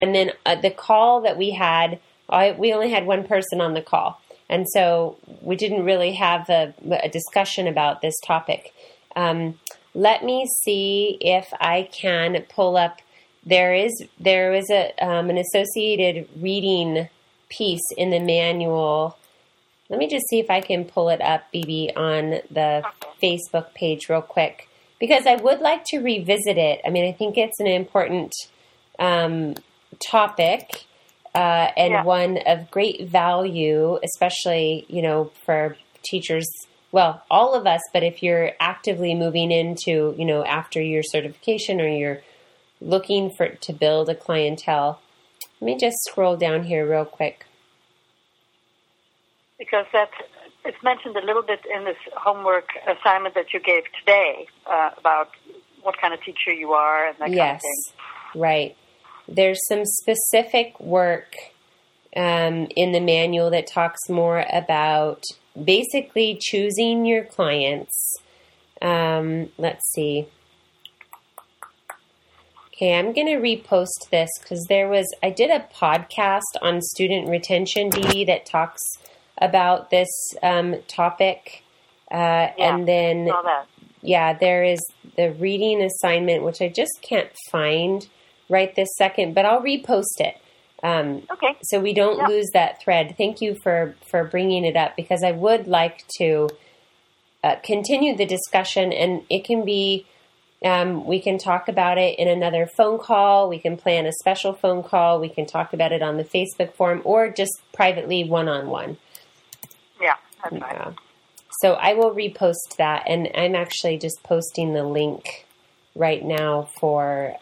And then the call that we had, we only had one person on the call. And so we didn't really have a discussion about this topic. Let me see if I can pull up. There is an associated reading piece in the manual. Let me just see if I can pull it up, BB, on the Facebook page real quick, because I would like to revisit it. I mean, I think it's an important topic and one of great value, especially, for teachers, well, all of us, but if you're actively moving into, after your certification or you're looking to build a clientele. Let me just scroll down here real quick. Because it's mentioned a little bit in this homework assignment that you gave today about what kind of teacher you are and that kind of thing. Yes, right. There's some specific work in the manual that talks more about basically choosing your clients. Let's see. Okay, I'm going to repost this because I did a podcast on student retention, Dee, that talks about this topic. And then, saw that. There is the reading assignment, which I just can't find right this second, but I'll repost it. Okay. So we don't lose that thread. Thank you for bringing it up, because I would like to continue the discussion, and it can be, we can talk about it in another phone call. We can plan a special phone call. We can talk about it on the Facebook forum or just privately one-on-one. Yeah, that's right. So I will repost that, and I'm actually just posting the link right now for,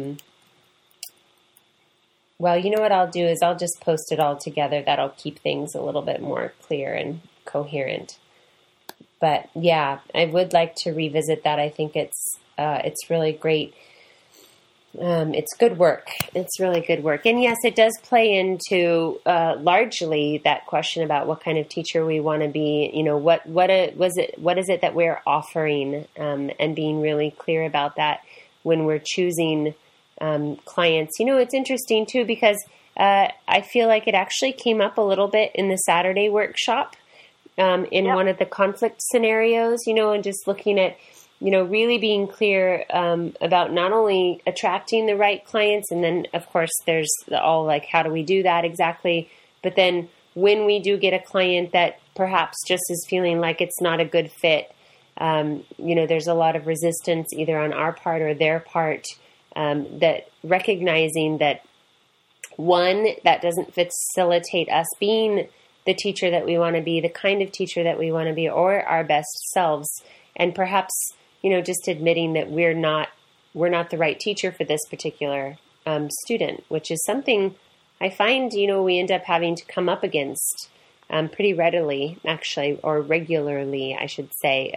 well, you know what I'll do is I'll just post it all together. That'll keep things a little bit more clear and coherent. But yeah, I would like to revisit that. I think it's really great. It's good work. It's really good work. And yes, it does play into largely that question about what kind of teacher we want to be. What is it that we're offering, and being really clear about that when we're choosing clients. It's interesting too, because I feel like it actually came up a little bit in the Saturday workshop in one of the conflict scenarios, and just looking at, really being clear about not only attracting the right clients, and then of course there's all like, how do we do that exactly? But then when we do get a client that perhaps just is feeling like it's not a good fit, there's a lot of resistance either on our part or their part. That recognizing that, one, that doesn't facilitate us being the teacher that we want to be, the kind of teacher that we want to be, or our best selves. And perhaps, just admitting that we're not the right teacher for this particular student, which is something I find, we end up having to come up against pretty readily, actually, or regularly, I should say,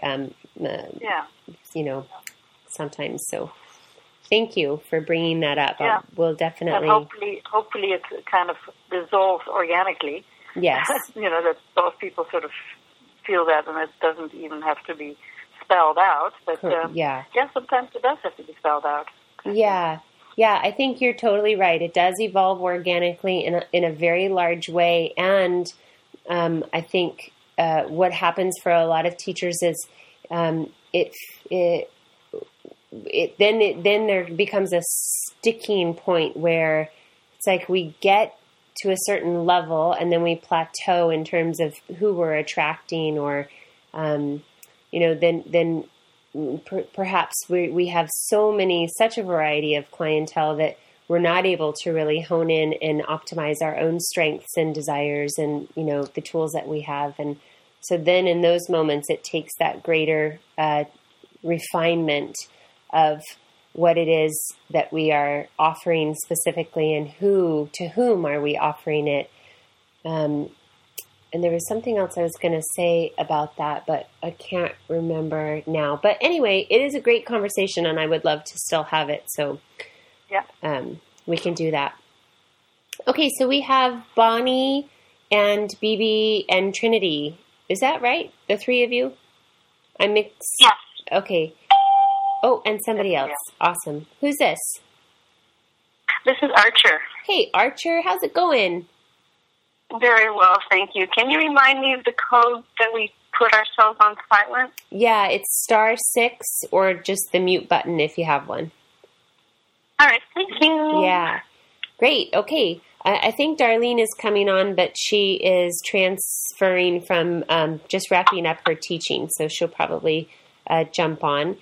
sometimes. So thank you for bringing that up. Yeah. We'll definitely... And hopefully it kind of dissolves organically. Yes. That both people sort of feel that, and it doesn't even have to be spelled out. But sometimes it does have to be spelled out. Yeah. Yeah, I think you're totally right. It does evolve organically in a very large way. And I think what happens for a lot of teachers is then there becomes a sticking point where it's like we get to a certain level and then we plateau in terms of who we're attracting, or then perhaps we have such a variety of clientele that we're not able to really hone in and optimize our own strengths and desires and the tools that we have. And so then in those moments it takes that greater refinement of what it is that we are offering specifically, and to whom are we offering it. And there was something else I was going to say about that, but I can't remember now. But anyway, it is a great conversation, and I would love to still have it. So we can do that. Okay, so we have Bonnie and BB and Trinity. Is that right? The three of you? I mixed. Yes. Okay. Oh, and somebody else. Awesome. Who's this? This is Archer. Hey, Archer, how's it going? Very well, thank you. Can you remind me of the code that we put ourselves on silent? Yeah, it's *6 or just the mute button if you have one. All right, thank you. Yeah, great. Okay, I think Darlene is coming on, but she is transferring from just wrapping up her teaching, so she'll probably jump on.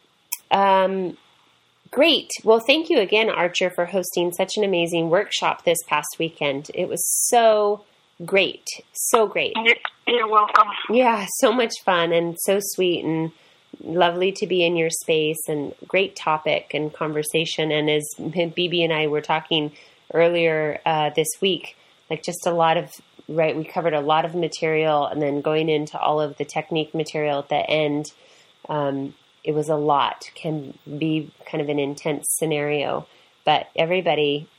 Great. Well, thank you again, Archer, for hosting such an amazing workshop this past weekend. It was so great. So great. You're welcome. Yeah, so much fun and so sweet and lovely to be in your space, and great topic and conversation. And as BB and I were talking earlier this week, like just a lot of, we covered a lot of material, and then going into all of the technique material at the end, it was a lot, can be kind of an intense scenario, but everybody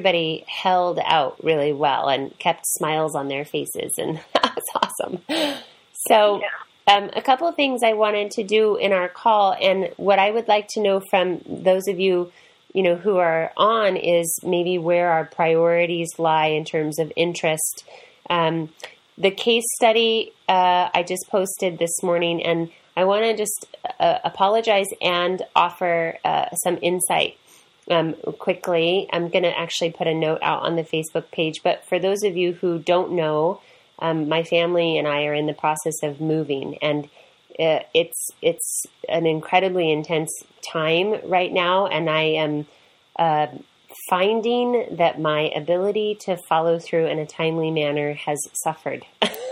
held out really well and kept smiles on their faces, and that was awesome. So a couple of things I wanted to do in our call, and what I would like to know from those of you, who are on, is maybe where our priorities lie in terms of interest. The case study I just posted this morning, and I want to just apologize and offer some insight quickly. I'm going to actually put a note out on the Facebook page. But for those of you who don't know, my family and I are in the process of moving, and it's an incredibly intense time right now. And I am finding that my ability to follow through in a timely manner has suffered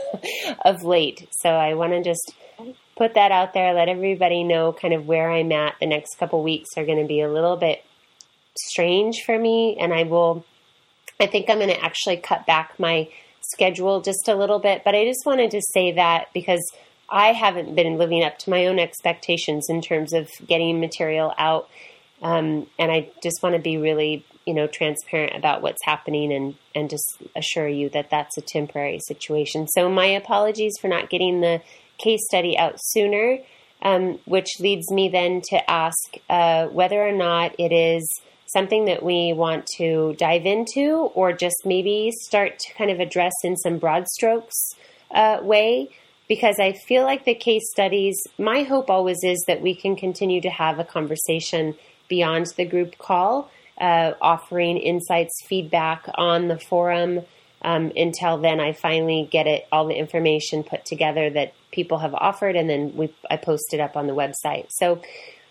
of late. So I want to just put that out there, let everybody know kind of where I'm at. The next couple weeks are going to be a little bit strange for me, and I think I'm going to actually cut back my schedule just a little bit, but I just wanted to say that because I haven't been living up to my own expectations in terms of getting material out, and I just want to be really, transparent about what's happening and just assure you that that's a temporary situation. So my apologies for not getting the case study out sooner, which leads me then to ask whether or not it is something that we want to dive into, or just maybe start to kind of address in some broad strokes way, because I feel like the case studies, my hope always is that we can continue to have a conversation beyond the group call, offering insights, feedback on the forum. Until then, I finally get all the information put together that people have offered, and then I post it up on the website. So,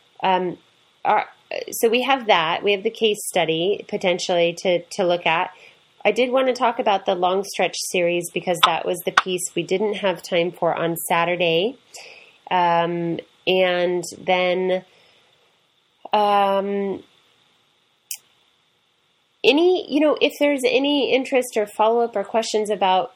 so we have that. We have the case study potentially to look at. I did want to talk about the long stretch series because that was the piece we didn't have time for on Saturday, and then if there's any interest or follow-up or questions about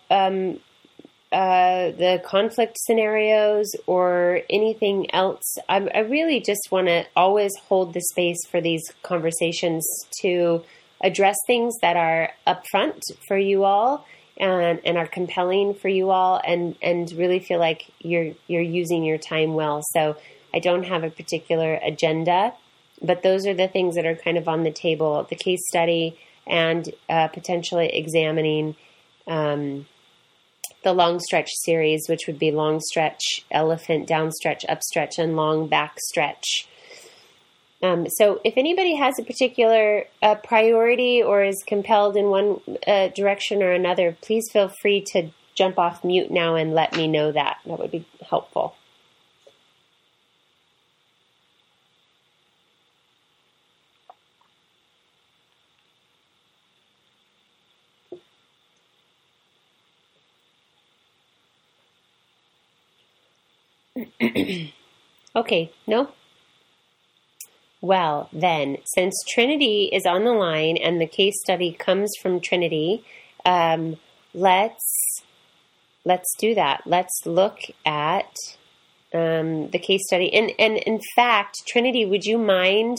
the conflict scenarios or anything else, I really just want to always hold the space for these conversations to address things that are upfront for you all and are compelling for you all, and really feel like you're using your time well. So I don't have a particular agenda, but those are the things that are kind of on the table: the case study and potentially examining the long stretch series, which would be long stretch, elephant, down stretch, up stretch, and long back stretch. So if anybody has a particular priority or is compelled in one direction or another, please feel free to jump off mute now and let me know that. That would be helpful. Okay, no? Well, then, since Trinity is on the line and the case study comes from Trinity, let's do that. Let's look at the case study. And in fact, Trinity, would you mind?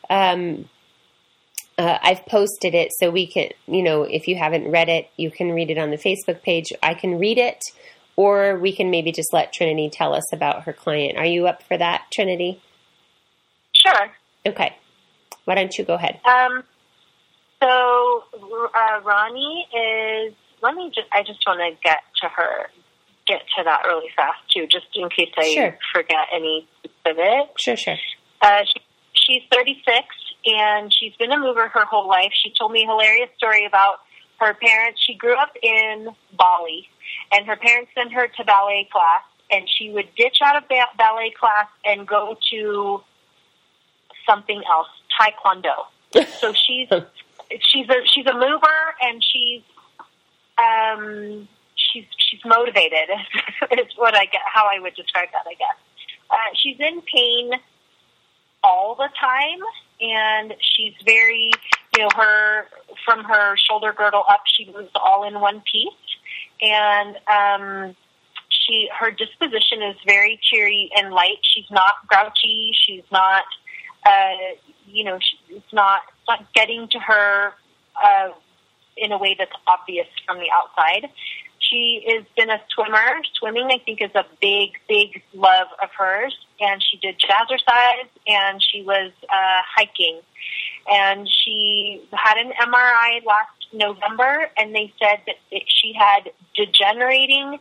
I've posted it so we can, if you haven't read it, you can read it on the Facebook page. I can read it, or we can maybe just let Trinity tell us about her client. Are you up for that, Trinity? Sure. Okay. Why don't you go ahead? So Ronnie is. I just want to get to that really fast too, just in case I forget any of it. Sure. She's 36 and she's been a mover her whole life. She told me a hilarious story about her parents. She grew up in Bali, and her parents sent her to ballet class, and she would ditch out of ballet class and go to something else, Taekwondo. So she's a mover, and she's motivated. Is what how I would describe that, I guess. She's in pain all the time, and she's very, from her shoulder girdle up, she moves all in one piece, and her disposition is very cheery and light. She's not grouchy. She's not, it's not getting to her in a way that's obvious from the outside. She has been a swimmer. Swimming, I think, is a big, big love of hers. And she did jazzercise, and she was hiking. And she had an MRI last November, and they said that she had degenerating,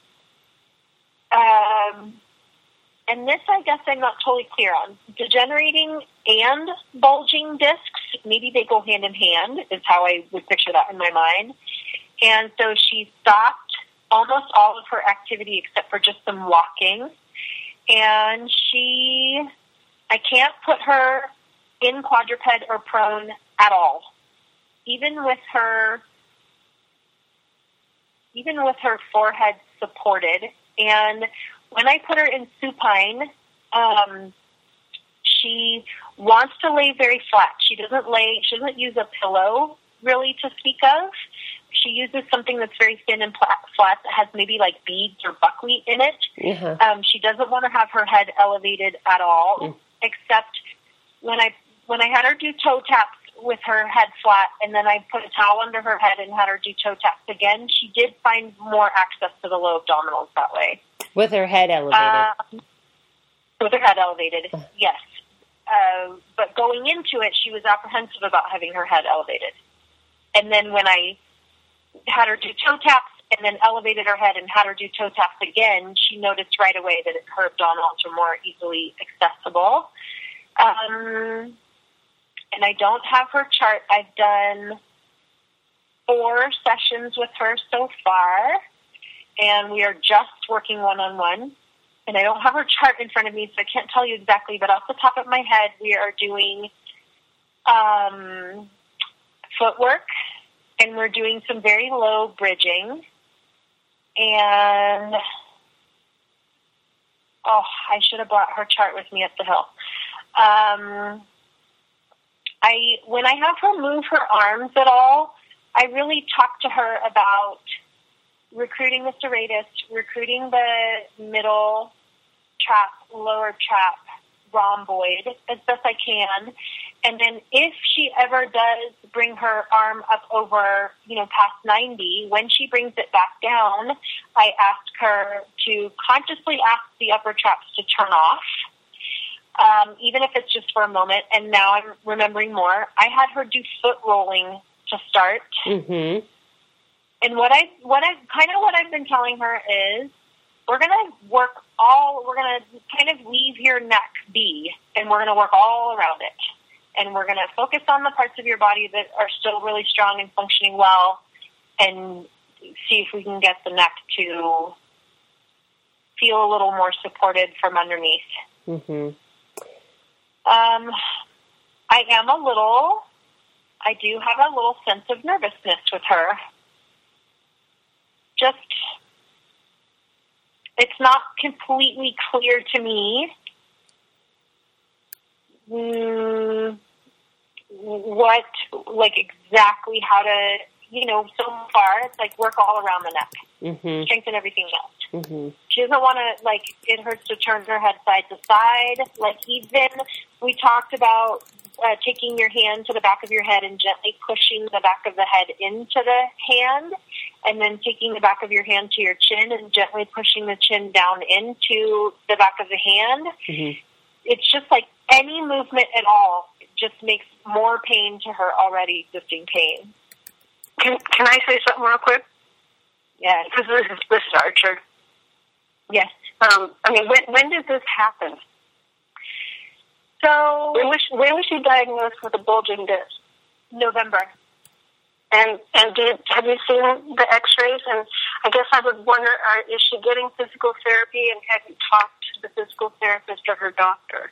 and this I guess I'm not totally clear on, degenerating and bulging discs. Maybe they go hand in hand, is how I would picture that in my mind. And so she stopped almost all of her activity except for just some walking. And I can't put her in quadruped or prone at all. Even with her forehead supported. And when I put her in supine, she wants to lay very flat. She doesn't use a pillow really to speak of. She uses something that's very thin and flat that has maybe like beads or buckwheat in it. Mm-hmm. She doesn't want to have her head elevated at all, except when I had her do toe taps with her head flat, and then I put a towel under her head and had her do toe taps again, she did find more access to the low abdominals that way. With her head elevated? With her head elevated, yes. But going into it, she was apprehensive about having her head elevated. And then when I had her do toe taps and then elevated her head and had her do toe taps again, she noticed right away that her abdominals were more easily accessible. And I don't have her chart. I've done 4 sessions with her so far, and we are just working one-on-one. And I don't have her chart in front of me, so I can't tell you exactly, but off the top of my head, we are doing footwork, and we're doing some very low bridging. And, I should have brought her chart with me at the hill. When I have her move her arms at all, I really talk to her about recruiting the serratus, recruiting the middle trap, lower trap, rhomboid as best I can. And then if she ever does bring her arm up over, past 90, when she brings it back down, I ask her to consciously ask the upper traps to turn off. Even if it's just for a moment, and now I'm remembering more. I had her do foot rolling to start. Mm-hmm. And what I've been telling her is, we're going to kind of leave your neck be, and we're going to work all around it. And we're going to focus on the parts of your body that are still really strong and functioning well, and see if we can get the neck to feel a little more supported from underneath. Mm-hmm. I do have a little sense of nervousness with her. It's not completely clear to me exactly how to, so far it's like work all around the neck, strengthen everything else. Mm-hmm. She doesn't want to, it hurts to turn her head side to side. Even we talked about taking your hand to the back of your head and gently pushing the back of the head into the hand, and then taking the back of your hand to your chin and gently pushing the chin down into the back of the hand. Mm-hmm. It's just like any movement at all just makes more pain to her already existing pain. Can I say something real quick? Yes. This is Archer. Yes. When did this happen? So when was she diagnosed with a bulging disc? November. And have you seen the X-rays? And I guess I would wonder, is she getting physical therapy, and have you talked to the physical therapist or her doctor?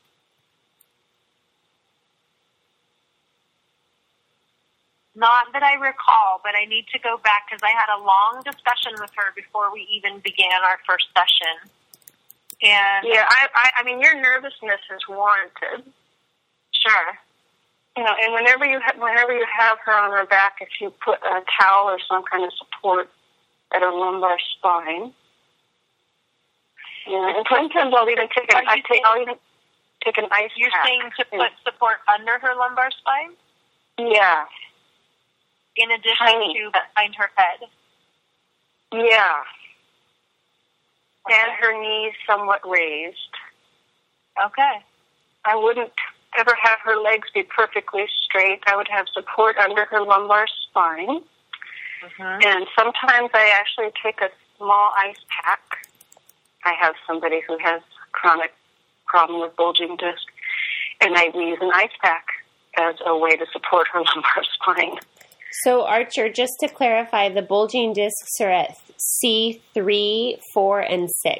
Not that I recall, but I need to go back because I had a long discussion with her before we even began our first session. And yeah, I mean, your nervousness is warranted. Sure. And whenever you have her on her back, if you put a towel or some kind of support at her lumbar spine, and sometimes I'll even take an ice pack. You're saying to put support under her lumbar spine? Yeah. In addition to behind her head? Yeah. Okay. And her knees somewhat raised. Okay. I wouldn't ever have her legs be perfectly straight. I would have support under her lumbar spine. Mm-hmm. And sometimes I actually take a small ice pack. I have somebody who has chronic problem with bulging disc, and I use an ice pack as a way to support her lumbar spine. So, Archer, just to clarify, the bulging discs are at C3, 4, and 6.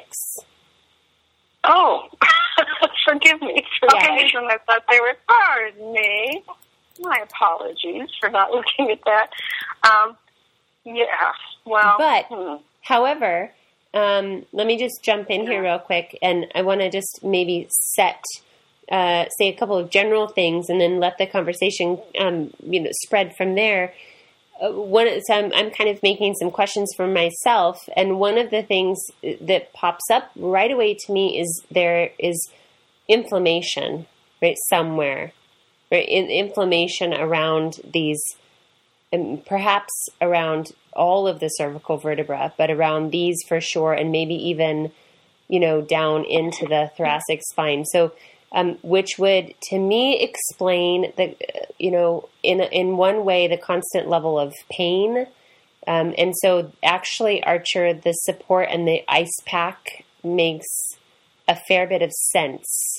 Oh, forgive me. I thought they were, pardon me. My apologies for not looking at that. Yeah, well. But, however, let me just jump in here real quick, and I want to just maybe say a couple of general things, and then let the conversation, spread from there. I'm kind of making some questions for myself, and one of the things that pops up right away to me is there is inflammation, right, somewhere, right, inflammation around these, and perhaps around all of the cervical vertebra, but around these for sure, and maybe even, down into the thoracic spine. So, which would, to me, explain the, in one way, the constant level of pain. And so actually, Archer, the support and the ice pack makes a fair bit of sense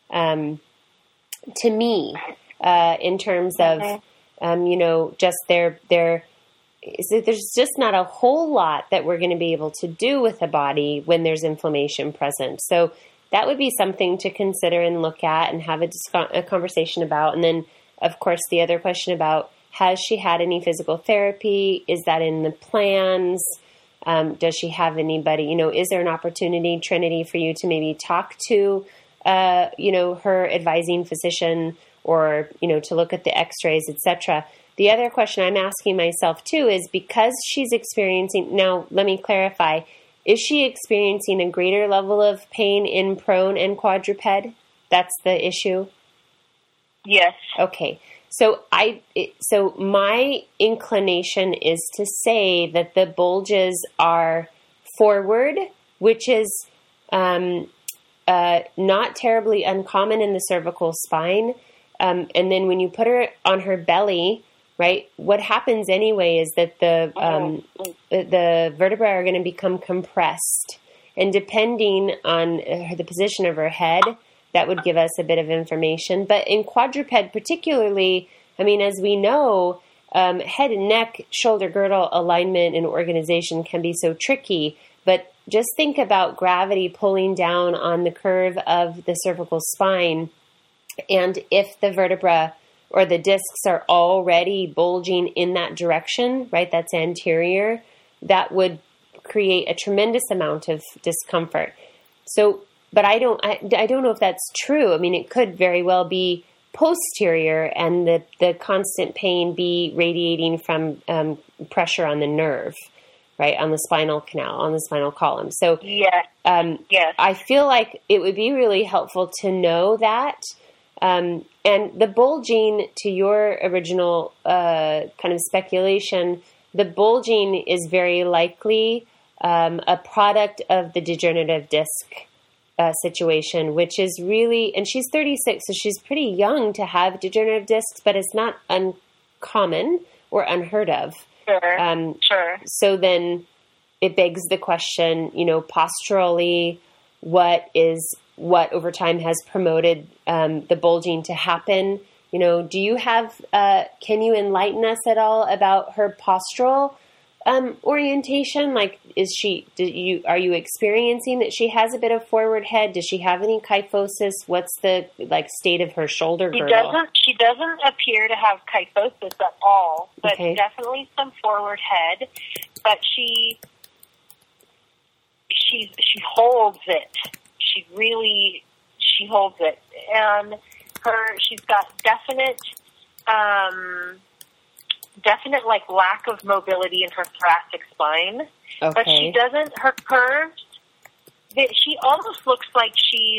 to me in terms of, just there's just not a whole lot that we're going to be able to do with the body when there's inflammation present. So that would be something to consider and look at and have a conversation about. And then, of course, the other question about, has she had any physical therapy? Is that in the plans? Does she have anybody? Is there an opportunity, Trinity, for you to maybe talk to, her advising physician, or, to look at the x-rays, etc.? The other question I'm asking myself, too, is because she's experiencing, now let me clarify, is she experiencing a greater level of pain in prone and quadruped? That's the issue? Yes. Okay. So my inclination is to say that the bulges are forward, which is not terribly uncommon in the cervical spine. And then when you put her on her belly, right, what happens anyway is that the vertebrae are going to become compressed. And depending on the position of her head, that would give us a bit of information. But in quadruped particularly, as we know, head and neck, shoulder girdle alignment and organization can be so tricky. But just think about gravity pulling down on the curve of the cervical spine. And if the vertebra or the discs are already bulging in that direction, right, that's anterior, that would create a tremendous amount of discomfort. So, but I don't know if that's true. It could very well be posterior and the constant pain be radiating from pressure on the nerve, right, on the spinal canal, on the spinal column. So yes. I feel like it would be really helpful to know that. And the bulging, to your original kind of speculation, the bulging is very likely a product of the degenerative disc situation, which is really, and she's 36, so she's pretty young to have degenerative discs, but it's not uncommon or unheard of. Sure. Sure. So then it begs the question, posturally, what over time has promoted the bulging to happen? Do you have, can you enlighten us at all about her postural orientation? Like, are you experiencing that she has a bit of forward head? Does she have any kyphosis? What's the state of her shoulder girdle? She doesn't appear to have kyphosis at all, but definitely some forward head. But she holds it. She holds it, and she's got definite lack of mobility in her thoracic spine. Okay. But she doesn't, her curves, she almost looks like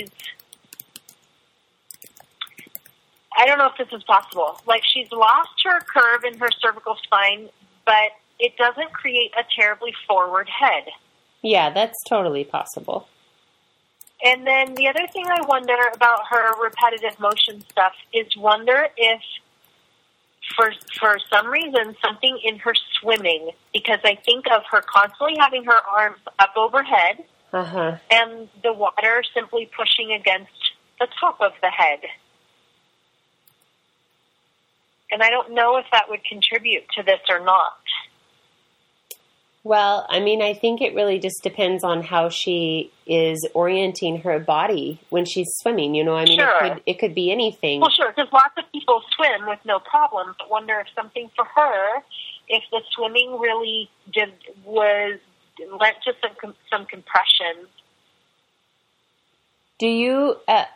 I don't know if this is possible. Like, she's lost her curve in her cervical spine, but it doesn't create a terribly forward head. Yeah, that's totally possible. And then the other thing I wonder about her repetitive motion stuff is wonder if, for some reason, something in her swimming, because I think of her constantly having her arms up overhead and the water simply pushing against the top of the head. And I don't know if that would contribute to this or not. Well, I mean, I think it really just depends on how she is orienting her body when she's swimming. Sure. It could be anything. Well, sure, because lots of people swim with no problem, but wonder if something for her, if the swimming really led to some compression. Do you?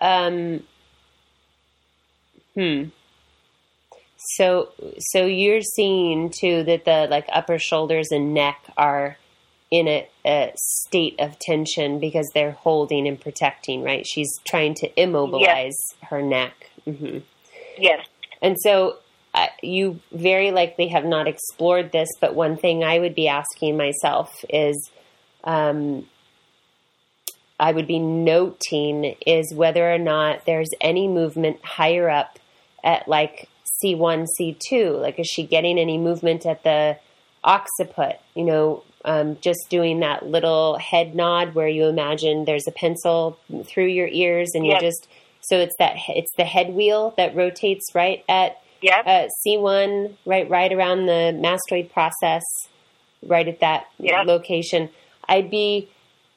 So you're seeing too that the upper shoulders and neck are in a state of tension because they're holding and protecting, right? She's trying to immobilize her neck. Mm-hmm. Yes. And so you very likely have not explored this, but one thing I would be asking myself is, I would be noting is whether or not there's any movement higher up at C1, C2, is she getting any movement at the occiput? Just doing that little head nod where you imagine there's a pencil through your ears, and so it's the head wheel that rotates right at C1, right around the mastoid process, right at that location. I'd be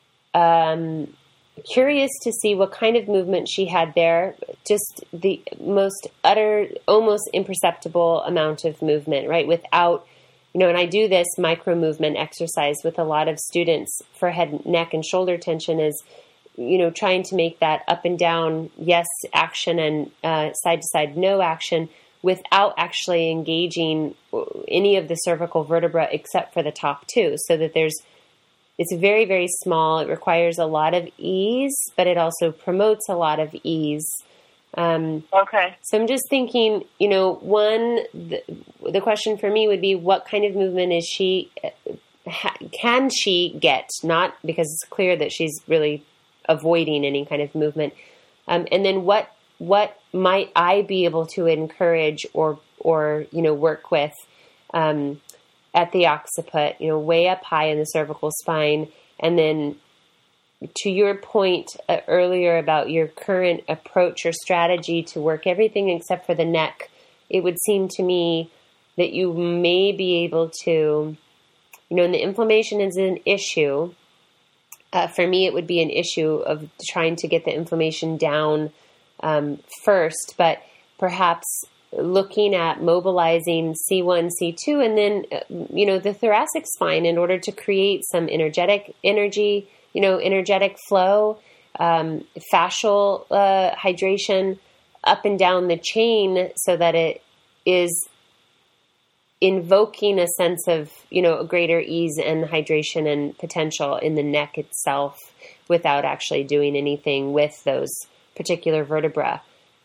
curious to see what kind of movement she had there. Just the most utter, almost imperceptible amount of movement, right? Without, and I do this micro movement exercise with a lot of students for head, neck, and shoulder tension is, trying to make that up and down, yes, action, and side to side, no action, without actually engaging any of the cervical vertebra except for the top two, so that it's very, very small. It requires a lot of ease, but it also promotes a lot of ease. Okay. So I'm just thinking, the question for me would be, what kind of movement is can she get? Not because it's clear that she's really avoiding any kind of movement. And then what might I be able to encourage or work with, at the occiput, way up high in the cervical spine. And then to your point earlier about your current approach or strategy to work everything except for the neck, it would seem to me that you may be able to, and the inflammation is an issue. For me, it would be an issue of trying to get the inflammation down first, but perhaps looking at mobilizing C1, C2, and then, the thoracic spine in order to create some energetic energy, energetic flow, fascial hydration up and down the chain so that it is invoking a sense of, a greater ease and hydration and potential in the neck itself without actually doing anything with those particular vertebra.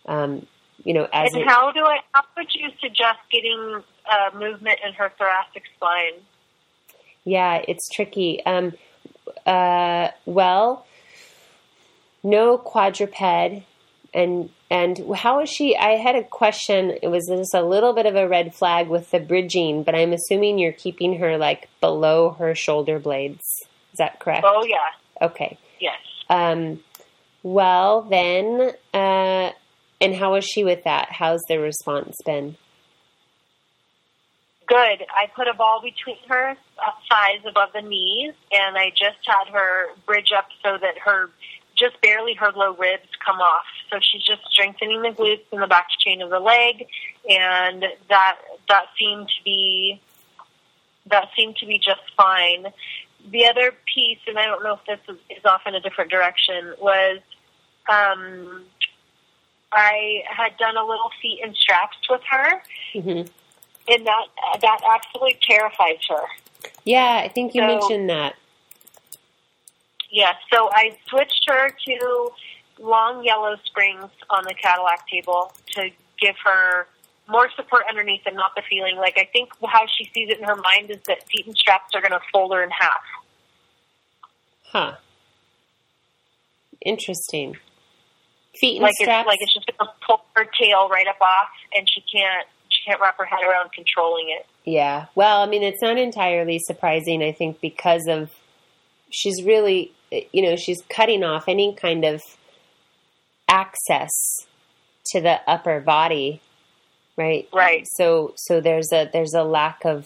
How would you suggest getting movement in her thoracic spine? Yeah, it's tricky. Well, no quadruped. And how is she? I had a question. It was just a little bit of a red flag with the bridging, but I'm assuming you're keeping her like below her shoulder blades. Is that correct? Oh, yeah. Okay. Yes. Well, then, and how is she with that? How's the response been? Good. I put a ball between her thighs above the knees, and I just had her bridge up so that just barely her low ribs come off. So she's just strengthening the glutes and the back chain of the leg, and that seemed to be just fine. The other piece, and I don't know if this is off in a different direction, was I had done a little feet and straps with her, mm-hmm. and that absolutely terrifies her. Yeah, I think you mentioned that. Yeah, so I switched her to long yellow springs on the Cadillac table to give her more support underneath and not the feeling. Like, I think how she sees it in her mind is that feet and straps are going to fold her in half. Huh. Interesting. Feet and straps? It's just going to pull her tail right up off, and she can't wrap her head around controlling it. Yeah. Well, I mean, it's not entirely surprising, I think, because of she's really, she's cutting off any kind of access to the upper body, right? Right. So there's a lack of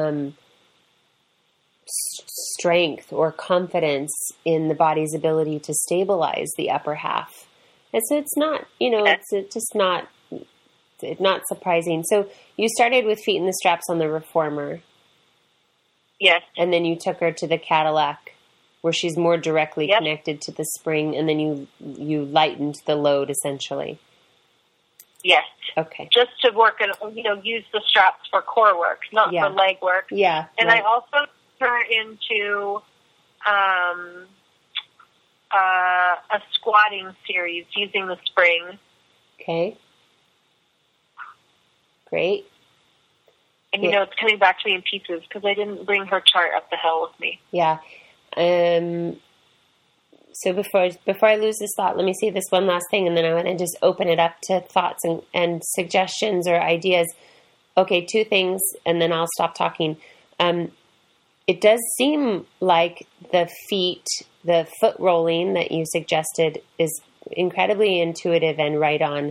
strength or confidence in the body's ability to stabilize the upper half. And so it's not, it's just not surprising. So you started with feet in the straps on the Reformer. Yes. And then you took her to the Cadillac, where she's more directly connected to the spring, and then you lightened the load, essentially. Yes. Okay. Just to work and, use the straps for core work, not for leg work. Yeah. And right. I also took her into a squatting series using the spring. Okay. Great. And, it's coming back to me in pieces because I didn't bring her chart up the hill with me. Yeah. So before I lose this thought, let me say this one last thing, and then I want to just open it up to thoughts and suggestions or ideas. Okay, 2 things, and then I'll stop talking. It does seem like the foot rolling that you suggested is incredibly intuitive and right on,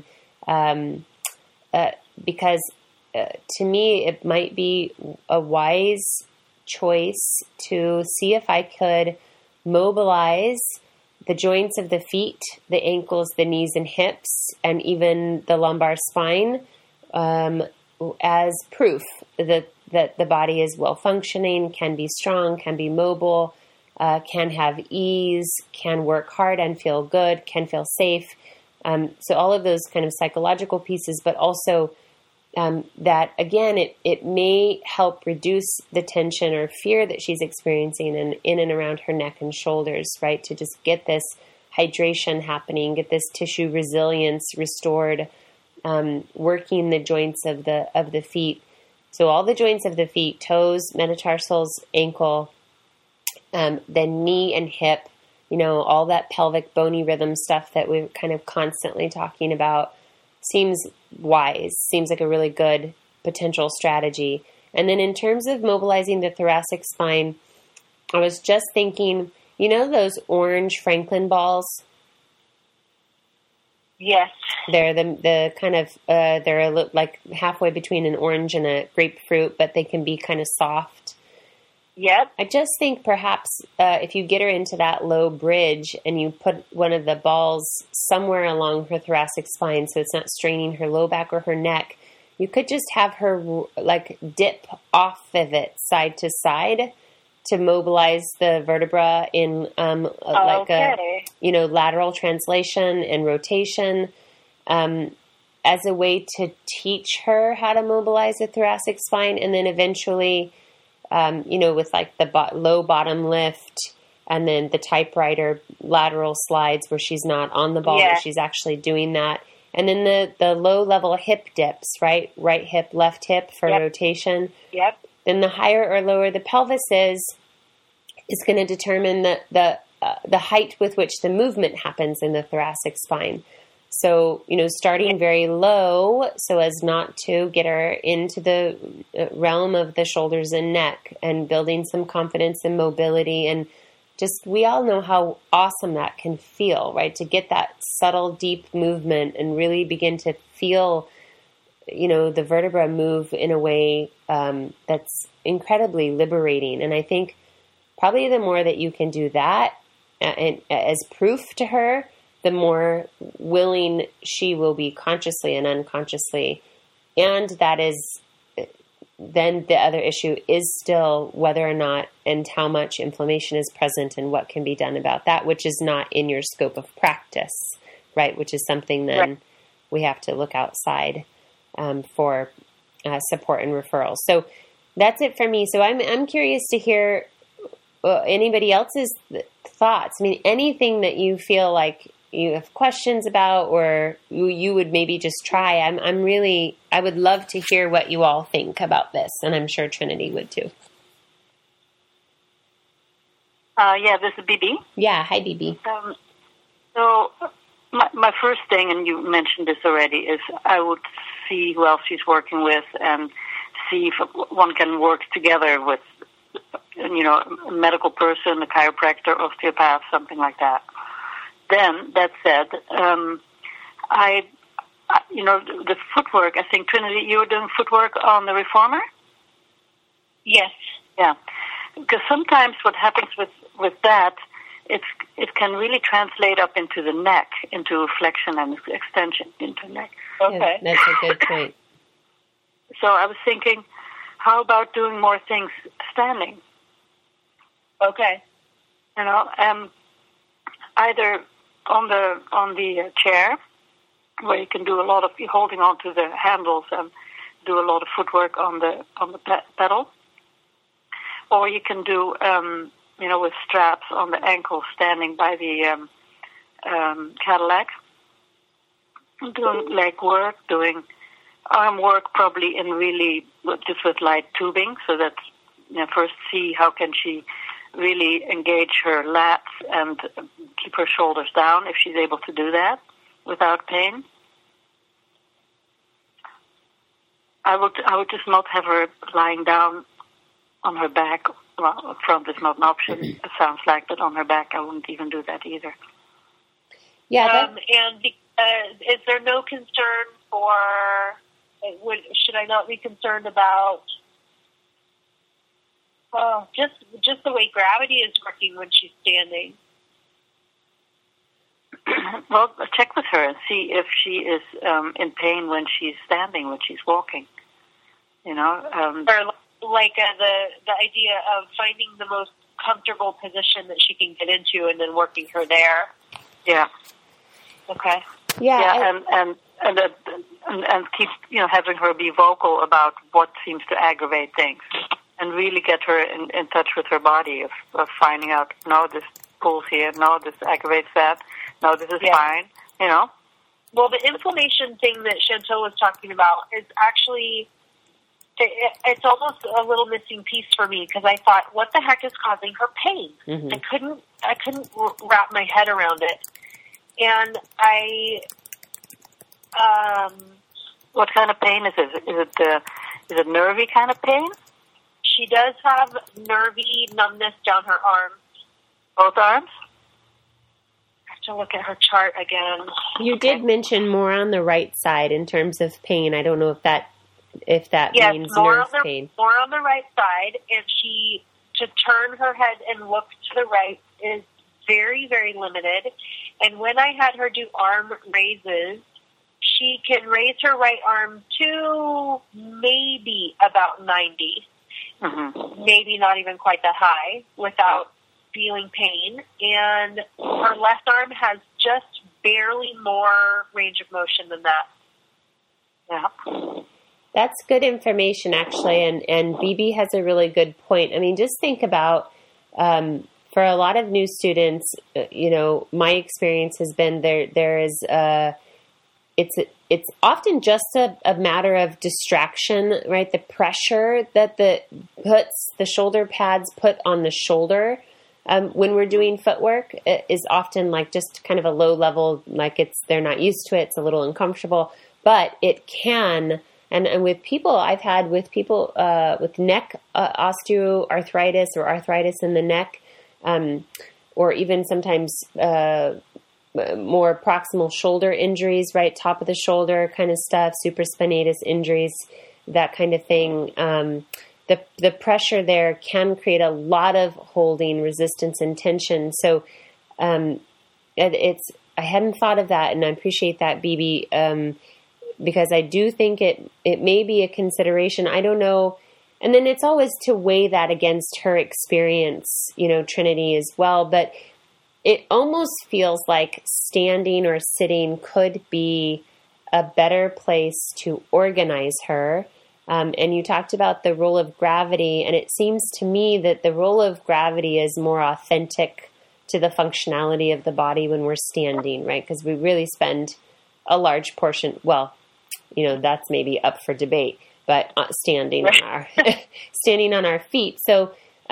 because to me it might be a wise choice to see if I could mobilize the joints of the feet, the ankles, the knees and hips, and even the lumbar spine as proof that the body is well functioning, can be strong, can be mobile, can have ease, can work hard and feel good, can feel safe. So all of those kind of psychological pieces, but also that, again, it may help reduce the tension or fear that she's experiencing in and around her neck and shoulders, right? To just get this hydration happening, get this tissue resilience restored, working the joints of the feet. So all the joints of the feet, toes, metatarsals, ankle, then knee and hip, all that pelvic bony rhythm stuff that we're kind of constantly talking about, seems wise, seems like a really good potential strategy. And then in terms of mobilizing the thoracic spine, I was just thinking, those orange Franklin balls? Yes. They're the kind of, they're like halfway between an orange and a grapefruit, but they can be kind of soft. Yep. I just think perhaps if you get her into that low bridge and you put one of the balls somewhere along her thoracic spine so it's not straining her low back or her neck, you could just have her like dip off of it side to side to mobilize the vertebra in lateral translation and rotation as a way to teach her how to mobilize the thoracic spine, and then eventually with like the low bottom lift and then the typewriter lateral slides where she's not on the ball, but she's actually doing that. And then the low level hip dips, right? Right hip, left hip for rotation. Yep. Then the higher or lower the pelvis is going to determine the the height with which the movement happens in the thoracic spine. So, starting very low so as not to get her into the realm of the shoulders and neck, and building some confidence and mobility. And just, we all know how awesome that can feel, right? To get that subtle, deep movement and really begin to feel, the vertebra move in a way that's incredibly liberating. And I think probably the more that you can do that and as proof to her, the more willing she will be consciously and unconsciously. And that is, then the other issue is still whether or not and how much inflammation is present and what can be done about that, which is not in your scope of practice, right? Which is something then we have to look outside for support and referrals. So that's it for me. So I'm curious to hear anybody else's thoughts. I mean, anything that you feel like you have questions about, or you would maybe just try. I would love to hear what you all think about this, and I'm sure Trinity would too. This is Bibi. Yeah, hi, Bibi. So my first thing, and you mentioned this already, is I would see who else she's working with and see if one can work together with, a medical person, a chiropractor, osteopath, something like that. Then, that said, the footwork, I think, Trinity, you were doing footwork on the reformer? Yes. Yeah. Because sometimes what happens with that, it can really translate up into the neck, into flexion and extension into the neck. Okay. Yeah, that's a good point. So I was thinking, how about doing more things standing? Okay. Either on the chair, where you can do a lot of holding on to the handles and do a lot of footwork on the pedal, or you can do with straps on the ankle, standing by the Cadillac, doing leg work, doing arm work, probably in really just with light tubing, so that first see how can she really engage her lats and keep her shoulders down, if she's able to do that without pain. I would just not have her lying down on her back. Well, up front is not an option, it sounds like, but on her back I wouldn't even do that either. Yeah. And is there no concern for, should I not be concerned about just the way gravity is working when she's standing? Well, check with her and see if she is in pain when she's standing, when she's walking. Or like the idea of finding the most comfortable position that she can get into and then working her there. Yeah. Okay. Yeah, and keep having her be vocal about what seems to aggravate things, and really get her in touch with her body of finding out, no, this pulls here, no, this aggravates that, no, this is fine, Well, the inflammation thing that Chantal was talking about is actually, it's almost a little missing piece for me, because I thought, what the heck is causing her pain? Mm-hmm. I couldn't wrap my head around it. And what kind of pain is it? Is it nervy kind of pain? She does have nervy numbness down her arms. Both arms? I have to look at her chart again. You did mention more on the right side in terms of pain. I don't know if that means nerve pain. More on the right side, and to turn her head and look to the right is very, very limited. And when I had her do arm raises, she can raise her right arm to maybe about 90. Mm-hmm. Maybe not even quite that high without feeling pain. And her left arm has just barely more range of motion than that. Yeah. That's good information, actually, and Bibi has a really good point. I mean, just think about, for a lot of new students, my experience has been there is it's often just a matter of distraction, right? The pressure that the shoulder pads put on the shoulder when we're doing footwork, it is often like just kind of a low level, like they're not used to it. It's a little uncomfortable, but it can. And with people, I've had with people with neck osteoarthritis or arthritis in the neck, or even sometimes more proximal shoulder injuries, right? Top of the shoulder kind of stuff, supraspinatus injuries, that kind of thing. The pressure there can create a lot of holding, resistance, and tension. So I hadn't thought of that, and I appreciate that, Bibi, because I do think it may be a consideration. I don't know. And then it's always to weigh that against her experience, Trinity, as well. But it almost feels like standing or sitting could be a better place to organize her. And you talked about the role of gravity, and it seems to me that the role of gravity is more authentic to the functionality of the body when we're standing, right? Because we really spend a large portion, that's maybe up for debate, but standing standing on our feet. So,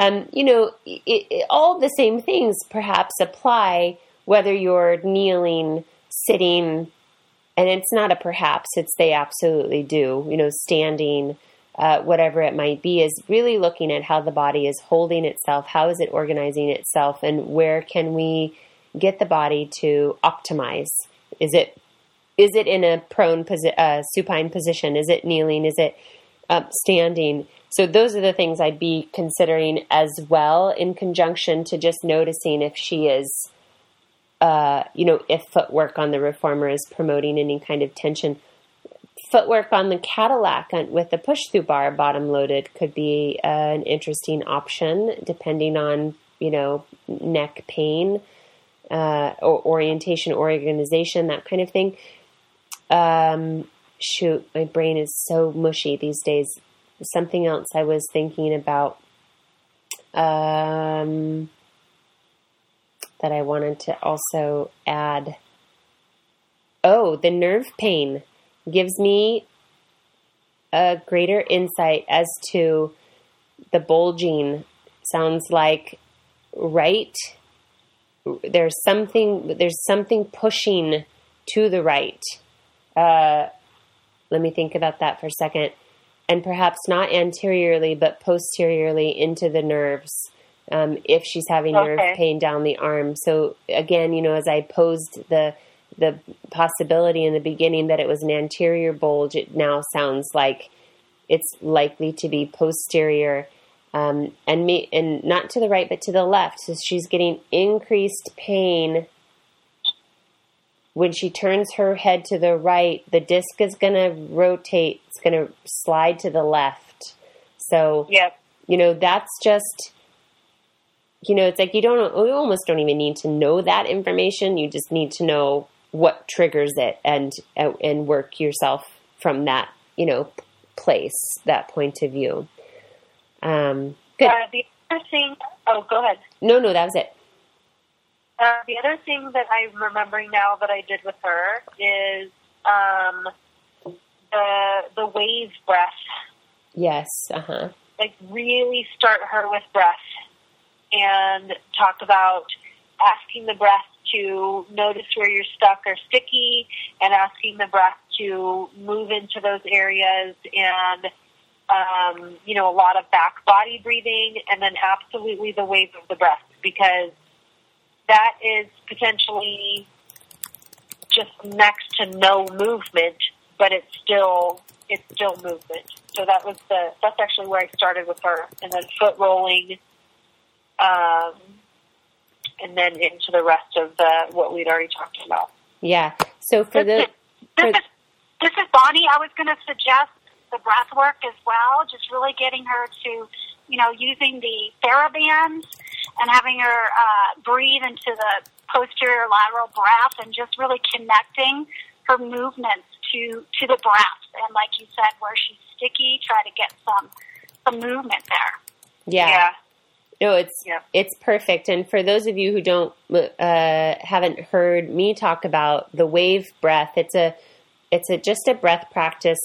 all the same things perhaps apply whether you're kneeling, sitting. And it's not a perhaps, it's they absolutely do. Standing, whatever it might be, is really looking at how the body is holding itself, how is it organizing itself, and where can we get the body to optimize? Is it in a prone, supine position? Is it kneeling? Is it standing? So those are the things I'd be considering as well, in conjunction to just noticing if she is if footwork on the reformer is promoting any kind of tension. Footwork on the Cadillac with the push-through bar bottom loaded could be an interesting option, depending on, neck pain, or orientation, organization, that kind of thing. Shoot, my brain is so mushy these days. Something else I was thinking about, that I wanted to also add. Oh, the nerve pain gives me a greater insight as to the bulging. Sounds like, right? There's something pushing to the right. Let me think about that for a second. And perhaps not anteriorly, but posteriorly into the nerves. If she's having nerve pain down the arm. So again, as I posed the possibility in the beginning that it was an anterior bulge, it now sounds like it's likely to be posterior, and not to the right, but to the left. So she's getting increased pain when she turns her head to the right. The disc is going to rotate. It's going to slide to the left. So, that's just. It's like you almost don't even need to know that information. You just need to know what triggers it and work yourself from that, place, that point of view. Good. The other thing, go ahead. No, that was it. The other thing that I'm remembering now that I did with her is the wave breath. Yes. Uh-huh. Like really start her with breath. And talk about asking the breath to notice where you're stuck or sticky, and asking the breath to move into those areas, and a lot of back body breathing, and then absolutely the wave of the breath, because that is potentially just next to no movement, but it's still movement. So that's actually where I started with her, and then foot rolling. And then into the rest of what we'd already talked about. Yeah. So this is Bonnie. I was going to suggest the breath work as well, just really getting her to, using the TheraBands and having her breathe into the posterior lateral breath, and just really connecting her movements to the breath. And like you said, where she's sticky, try to get some movement there. Yeah. No, it's perfect. And for those of you who haven't heard me talk about the wave breath, it's just a breath practice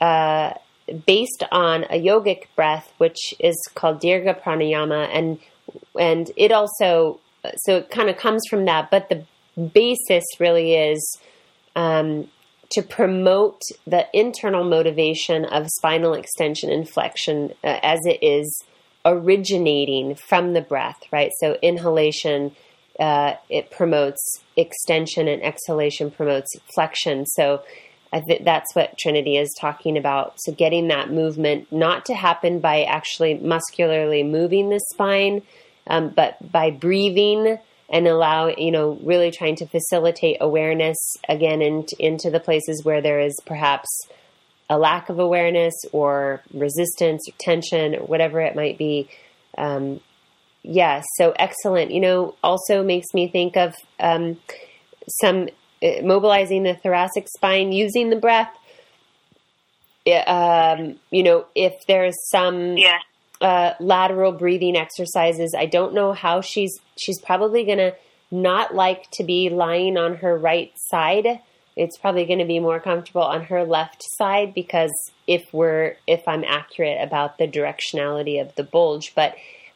based on a yogic breath, which is called Dirga Pranayama. And and it also, so it kind of comes from that, but the basis really is to promote the internal motivation of spinal extension and flexion as it is originating from the breath, right? So inhalation, it promotes extension, and exhalation promotes flexion. So that's what Trinity is talking about. So getting that movement not to happen by actually muscularly moving the spine, but by breathing and really trying to facilitate awareness again into the places where there is perhaps a lack of awareness or resistance or tension or whatever it might be. So excellent. Also makes me think of some mobilizing the thoracic spine using the breath. If there's some lateral breathing exercises, I don't know how she's probably going to not like to be lying on her right side. It's probably going to be more comfortable on her left side, because if I'm accurate about the directionality of the bulge, but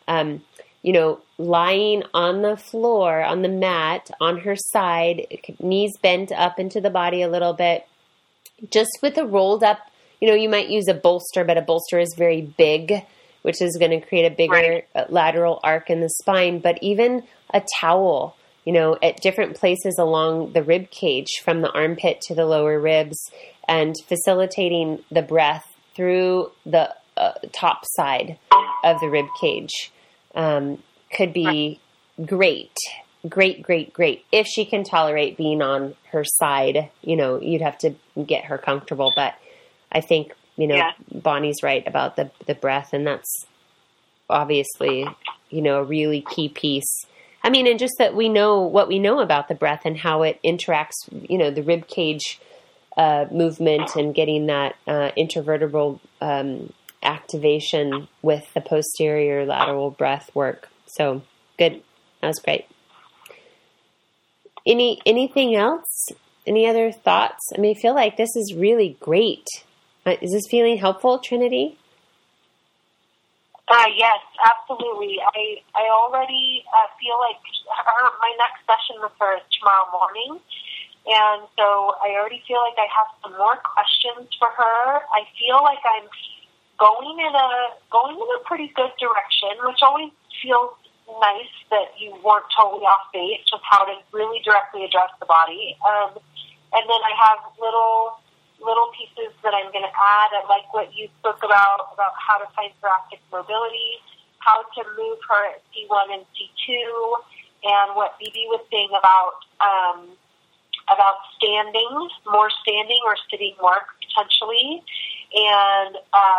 lying on the floor, on the mat, on her side, knees bent up into the body a little bit, just with a rolled up, you might use a bolster, but a bolster is very big, which is going to create a bigger lateral arc in the spine. But even a towel, at different places along the rib cage, from the armpit to the lower ribs, and facilitating the breath through the top side of the rib cage could be great. If she can tolerate being on her side, you'd have to get her comfortable. But I think, Bonnie's right about the breath, and that's obviously, a really key piece. I mean, and just that we know what we know about the breath and how it interacts, the rib cage movement, and getting that intervertebral activation with the posterior lateral breath work. So good. That was great. Anything else? Any other thoughts? I mean, I feel like this is really great. Is this feeling helpful, Trinity? Yes, absolutely. I already feel like my next session with her is tomorrow morning, and so I already feel like I have some more questions for her. I feel like I'm going in a pretty good direction, which always feels nice that you weren't totally off base with how to really directly address the body. And then I have little pieces that I'm going to add. I like what you spoke about how to find thoracic mobility, how to move her at C1 and C2, and what Bibi was saying about standing or sitting more potentially. And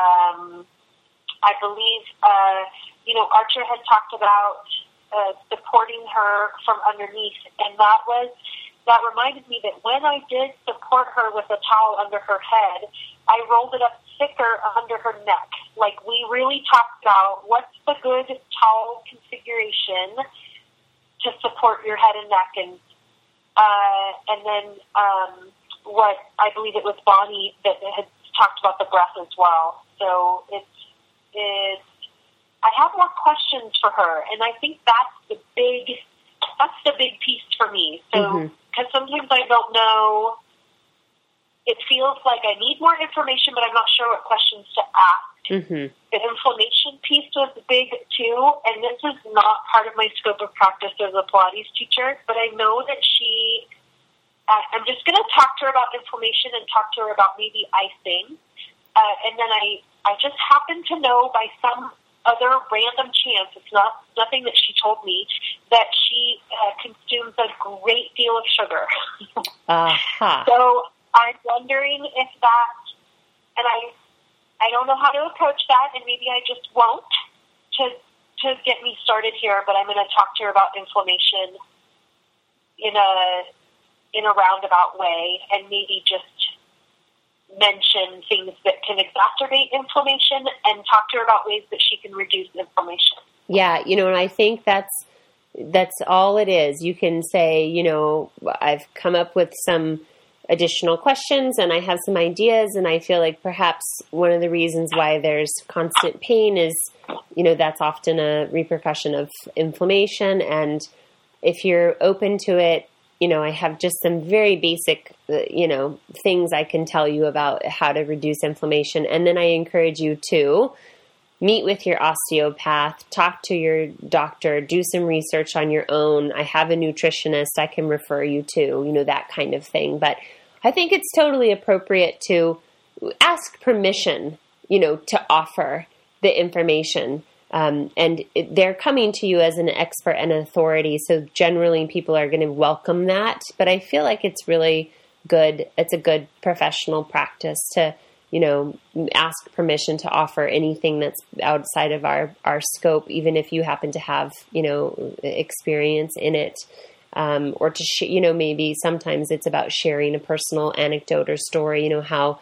I believe, Archer had talked about supporting her from underneath, and that reminded me that when I did support her with a towel under her head, I rolled it up thicker under her neck. Like, we really talked about what's the good towel configuration to support your head and neck, and then what I believe it was Bonnie that had talked about the breath as well. So it's I have more questions for her, and I think that's the big piece for me. So, because sometimes I don't know, it feels like I need more information, but I'm not sure what questions to ask. The inflammation piece was big too, and this is not part of my scope of practice as a Pilates teacher, but I know that I'm just going to talk to her about inflammation and talk to her about maybe icing. And then I just happen to know by some other random chance, it's nothing that she told me, that she consumes a great deal of sugar. So I'm wondering if that, and I don't know how to approach that, and maybe I just won't to get me started here, but I'm going to talk to her about inflammation in a roundabout way, and maybe just mention things that can exacerbate inflammation and talk to her about ways that she can reduce inflammation. Yeah, and I think that's all it is. You can say, I've come up with some additional questions and I have some ideas, and I feel like perhaps one of the reasons why there's constant pain is that's often a repercussion of inflammation. And if you're open to it, I have just some very basic, things I can tell you about how to reduce inflammation. And then I encourage you to meet with your osteopath, talk to your doctor, do some research on your own. I have a nutritionist I can refer you to, that kind of thing. But I think it's totally appropriate to ask permission, to offer the information. And they're coming to you as an expert and an authority. So generally people are going to welcome that. But I feel like it's really good. It's a good professional practice to, ask permission to offer anything that's outside of our scope, even if you happen to have, experience in it. Or to, maybe sometimes it's about sharing a personal anecdote or story, how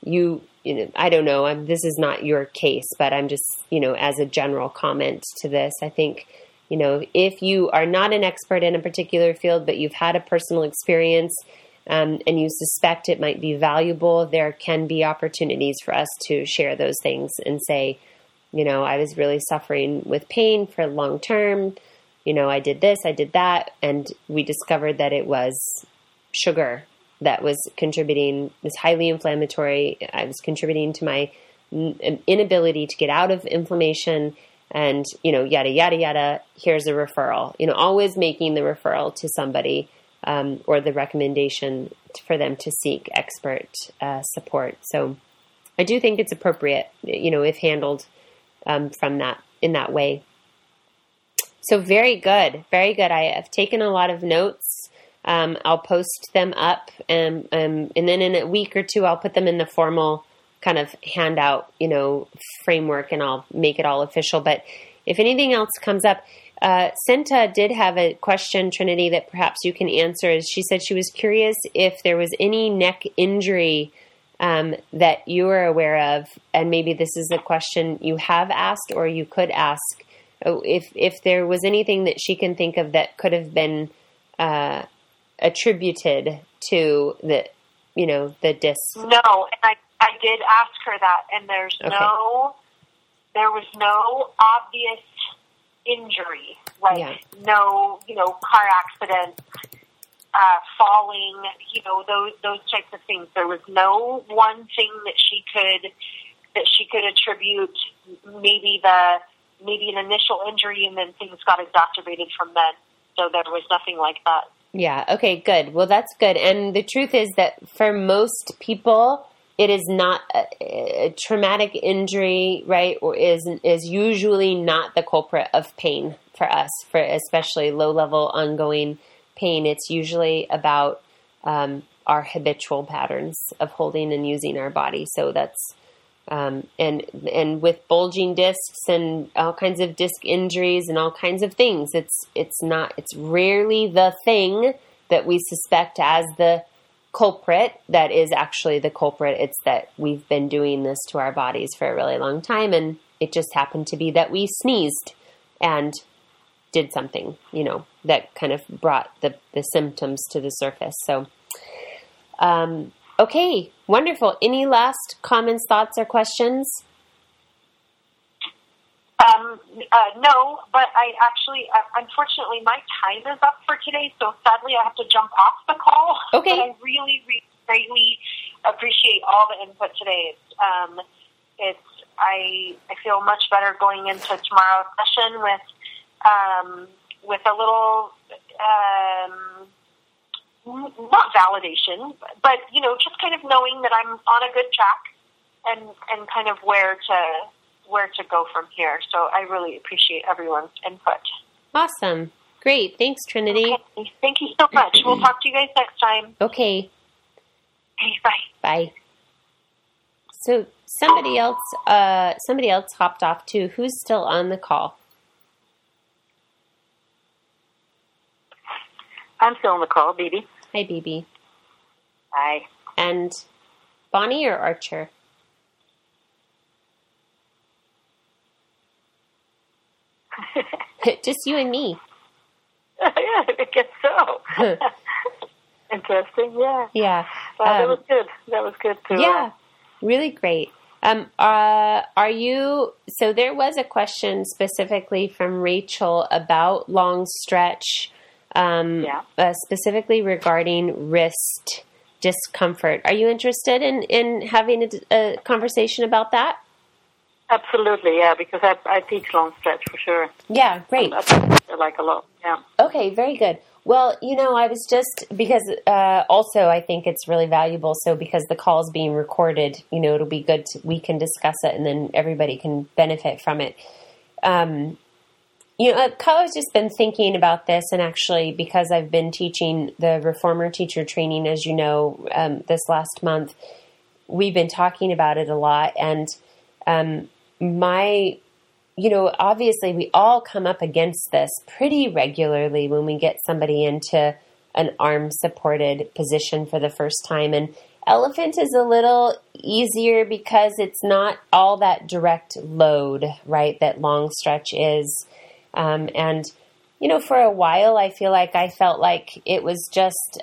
I don't know, this is not your case, but I'm just, as a general comment to this, I think, if you are not an expert in a particular field, but you've had a personal experience, and you suspect it might be valuable, there can be opportunities for us to share those things and say, I was really suffering with pain for long term. I did this, I did that. And we discovered that it was sugar that was contributing, was highly inflammatory. I was contributing to my inability to get out of inflammation and, yada, yada, yada. Here's a referral, always making the referral to somebody, or the recommendation for them to seek expert support. So I do think it's appropriate, if handled in that way. So very good. Very good. I have taken a lot of notes. I'll post them up, and then in a week or two, I'll put them in the formal kind of handout, framework, and I'll make it all official. But if anything else comes up, Senta did have a question, Trinity, that perhaps you can answer. She said she was curious if there was any neck injury that you are aware of, and maybe this is a question you have asked or you could ask, if there was anything that she can think of that could have been attributed to the disc. No, and I did ask her that, and there was no obvious injury, no, car accident, falling, those types of things. There was no one thing that she could attribute, maybe an initial injury, and then things got exacerbated from then. So there was nothing like that. Yeah. Okay, good. Well, that's good. And the truth is that for most people, it is not a traumatic injury, right? Or is usually not the culprit of pain for us, for especially low-level ongoing pain. It's usually about our habitual patterns of holding and using our body. So that's and with bulging discs and all kinds of disc injuries and all kinds of things, it's rarely the thing that we suspect as the culprit that is actually the culprit. It's that we've been doing this to our bodies for a really long time, and it just happened to be that we sneezed and did something, that kind of brought the symptoms to the surface. So, okay, wonderful. Any last comments, thoughts, or questions? No, but unfortunately, my time is up for today, so sadly I have to jump off the call. Okay. But I really, really greatly appreciate all the input today. I feel much better going into tomorrow's session with a little, not validation, but, just kind of knowing that I'm on a good track and kind of where to go from here. So I really appreciate everyone's input. Awesome. Great. Thanks, Trinity. Okay. Thank you so much. We'll talk to you guys next time. Okay. Okay, bye. Bye. So somebody else hopped off too. Who's still on the call? I'm still on the call, Bibi. Hi, Bibi. Hi. And Bonnie or Archer? Just you and me. Yeah, I guess so. Interesting, yeah. Yeah. Well, that was good. That was good too. Yeah, really great. Are you, so there was a question specifically from Rachel about long stretch, specifically regarding wrist discomfort. Are you interested in having a conversation about that? Absolutely, yeah, because I teach long stretch for sure. Yeah, great. I like a lot, yeah. Okay, very good. Well, I was just, because also I think it's really valuable, so because the call is being recorded, it'll be good, we can discuss it and then everybody can benefit from it. I've just been thinking about this, and actually because I've been teaching the Reformer teacher training, as you know, this last month, we've been talking about it a lot, and obviously we all come up against this pretty regularly when we get somebody into an arm-supported position for the first time. And elephant is a little easier because it's not all that direct load, right, that long stretch is. And for a while, I felt like it was just,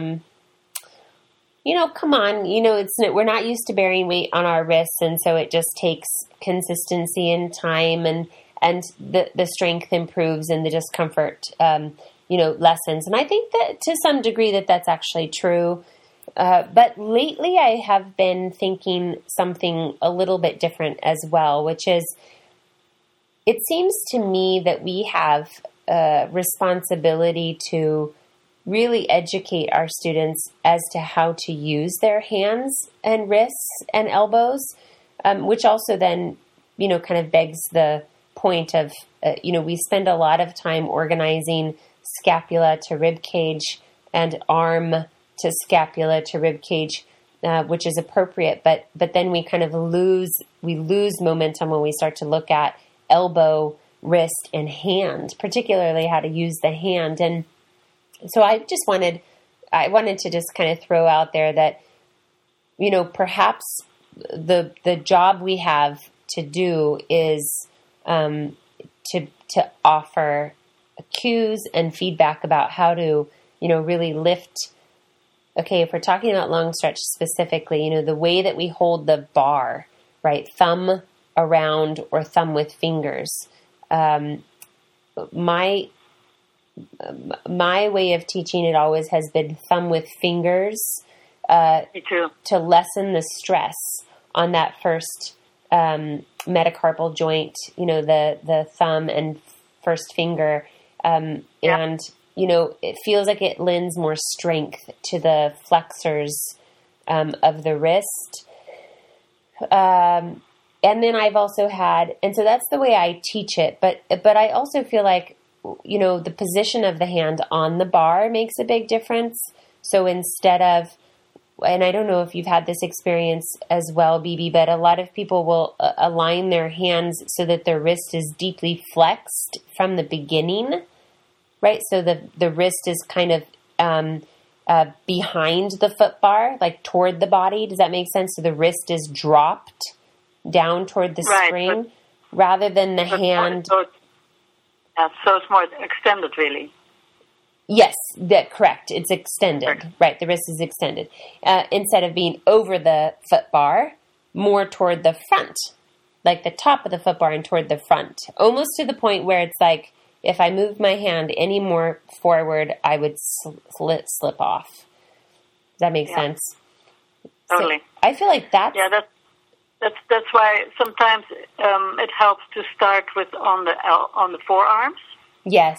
come on, we're not used to bearing weight on our wrists. And so it just takes consistency and time, and the strength improves and the discomfort, lessens. And I think that to some degree that's actually true. But lately I have been thinking something a little bit different as well, which is, it seems to me that we have a responsibility to really educate our students as to how to use their hands and wrists and elbows, which also then, kind of begs the point of, we spend a lot of time organizing scapula to rib cage and arm to scapula to rib cage, which is appropriate. But then we kind of lose momentum when we start to look at elbow, wrist, and hand, particularly how to use the hand. And so I wanted to just kind of throw out there that, perhaps the job we have to do is to offer cues and feedback about how to, really lift. Okay, if we're talking about long stretch specifically, the way that we hold the bar, right, thumb around or thumb with fingers. My way of teaching it always has been thumb with fingers. Me too. To lessen the stress on that first metacarpal joint, the thumb and first finger. And, it feels like it lends more strength to the flexors of the wrist. And then I've also had, and so that's the way I teach it, but I also feel like, the position of the hand on the bar makes a big difference. So instead of, and I don't know if you've had this experience as well, BB, but a lot of people will align their hands so that their wrist is deeply flexed from the beginning, right? So the wrist is kind of behind the foot bar, like toward the body. Does that make sense? So the wrist is dropped down toward the spring rather than the hand. So it's more extended, really. Yes, correct. It's extended, right? The wrist is extended. Instead of being over the foot bar, more toward the front, like the top of the foot bar and toward the front, almost to the point where it's like, if I moved my hand any more forward, I would slip off. Does that make sense? Totally. So I feel like that's... Yeah, that's why sometimes it helps to start with on the forearms. Yes.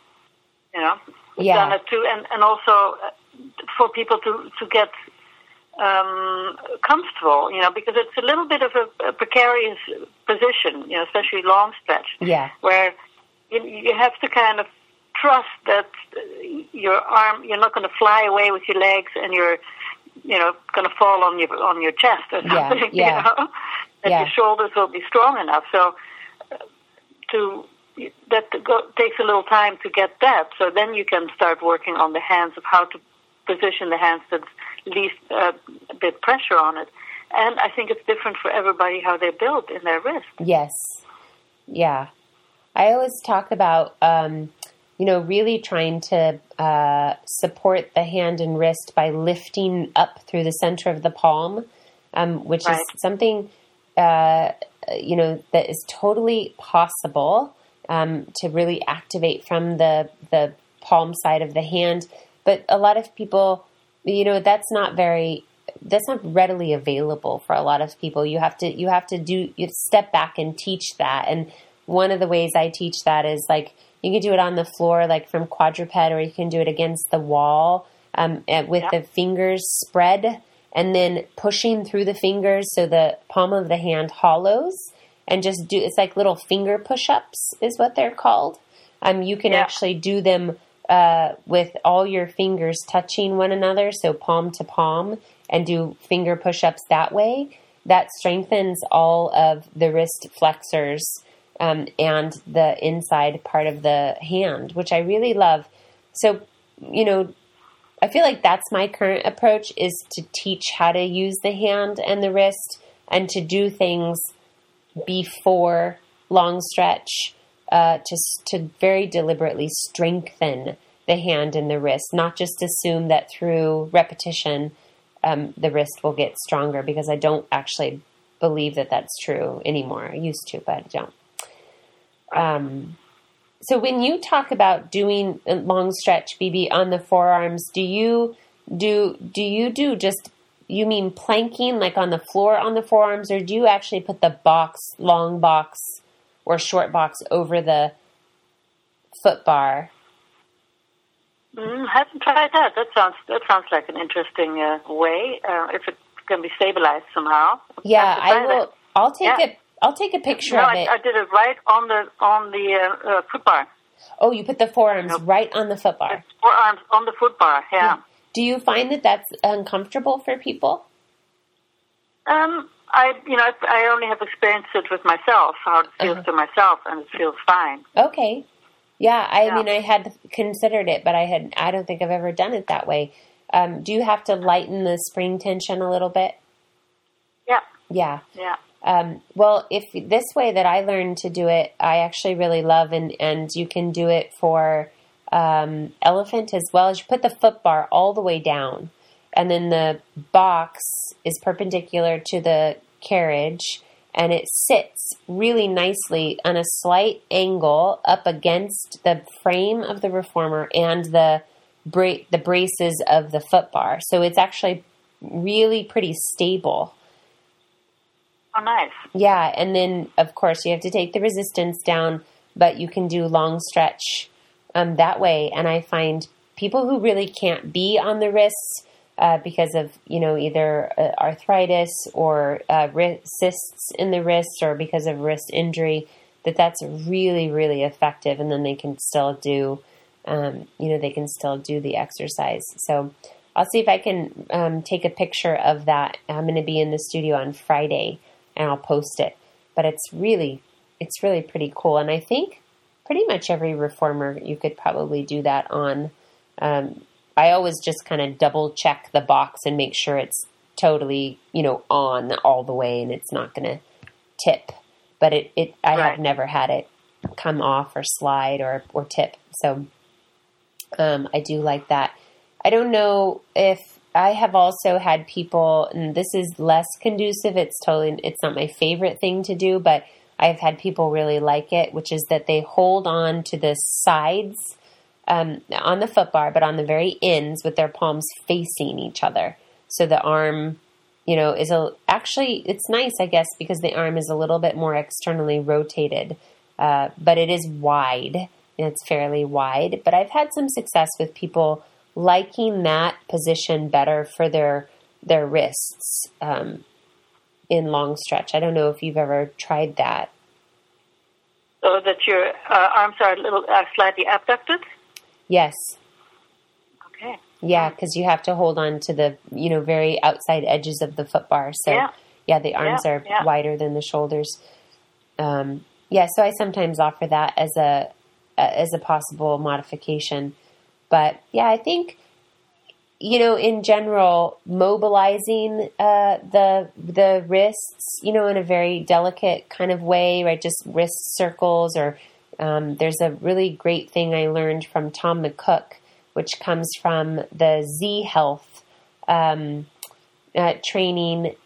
Done it too, and also for people to get comfortable, because it's a little bit of a precarious position, especially long stretch. Yeah. Where you have to kind of trust that your arm, you're not going to fly away with your legs, and you're going to fall on your chest or something. Yeah. That your shoulders will be strong enough. So takes a little time to get that. So then you can start working on the hands of how to position the hands that's least a bit pressure on it. And I think it's different for everybody how they're built in their wrist. Yes. Yeah. I always talk about, really trying to support the hand and wrist by lifting up through the center of the palm, which is something that is totally possible to really activate from the palm side of the hand. But a lot of people, that's not readily available for a lot of people. You have to step back and teach that. And one of the ways I teach that is like, you can do it on the floor, like from quadruped, or you can do it against the wall with the fingers spread and then pushing through the fingers so the palm of the hand hollows, and just it's like little finger push-ups is what they're called. You can actually do them with all your fingers touching one another, so palm to palm, and do finger push-ups that way. That strengthens all of the wrist flexors and the inside part of the hand, which I really love. So, I feel like that's my current approach, is to teach how to use the hand and the wrist and to do things before long stretch to very deliberately strengthen the hand and the wrist, not just assume that through repetition the wrist will get stronger, because I don't actually believe that that's true anymore. I used to, but I don't. So when you talk about doing a long stretch, Bibi, on the forearms, do you do just, you mean planking like on the floor on the forearms, or do you actually put the long box or short box over the foot bar? Haven't tried that. That sounds like an interesting way. If it can be stabilized somehow. Yeah, I will. I'll take a picture of it. I did it right on the foot bar. Oh, you put the forearms right on the foot bar. The forearms on the foot bar. Yeah. Do you find that that's uncomfortable for people? I only have experienced it with myself, how it feels to myself, and it feels fine. Okay. Yeah, I mean, I had considered it, but I don't think I've ever done it that way. Do you have to lighten the spring tension a little bit? Yeah. Yeah. Yeah. Well, if this way that I learned to do it, I actually really love, and you can do it for elephant as well. As you put the foot bar all the way down, and then the box is perpendicular to the carriage, and it sits really nicely on a slight angle up against the frame of the reformer and the braces of the foot bar. So it's actually really pretty stable. Oh, nice. Yeah, and then, of course, you have to take the resistance down, but you can do long stretch that way. And I find people who really can't be on the wrists because of, either arthritis or cysts in the wrists, or because of wrist injury, that's really, really effective. And then they can still do, the exercise. So I'll see if I can take a picture of that. I'm going to be in the studio on Friday, and I'll post it. But it's really pretty cool. And I think pretty much every reformer you could probably do that on. I always just kind of double check the box and make sure it's totally, on all the way and it's not going to tip. But I have never had it come off or slide or tip. So I do like that. I don't know if I have also had people, and this is less conducive. It's not my favorite thing to do, but I've had people really like it, which is that they hold on to the sides on the foot bar, but on the very ends with their palms facing each other. So the arm, actually it's nice, I guess, because the arm is a little bit more externally rotated, but it is wide, and it's fairly wide. But I've had some success with people liking that position better for their wrists in long stretch. I don't know if you've ever tried that. So that your arms are slightly abducted? Yes. Okay. Yeah, because you have to hold on to the very outside edges of the foot bar. So the arms are wider than the shoulders. So I sometimes offer that as a possible modification. But yeah, I think, in general, mobilizing the wrists, in a very delicate kind of way, right? Just wrist circles, or there's a really great thing I learned from Tom McCook, which comes from the Z Health training